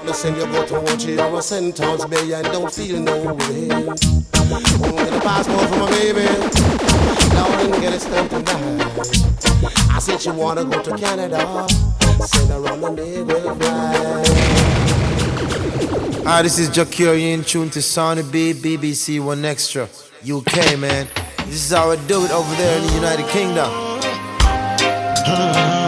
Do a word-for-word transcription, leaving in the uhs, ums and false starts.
me send you go to Ochi or a Sentence Bay and don't feel no way. Get a passport for my baby, now and get it stamped tonight. I said she wanna go to Canada, send her on the big will fly. Ah, this is Jacure, you in tune to Sonny B, B B C One Extra, U K, man. This is how I do it over there in the United Kingdom.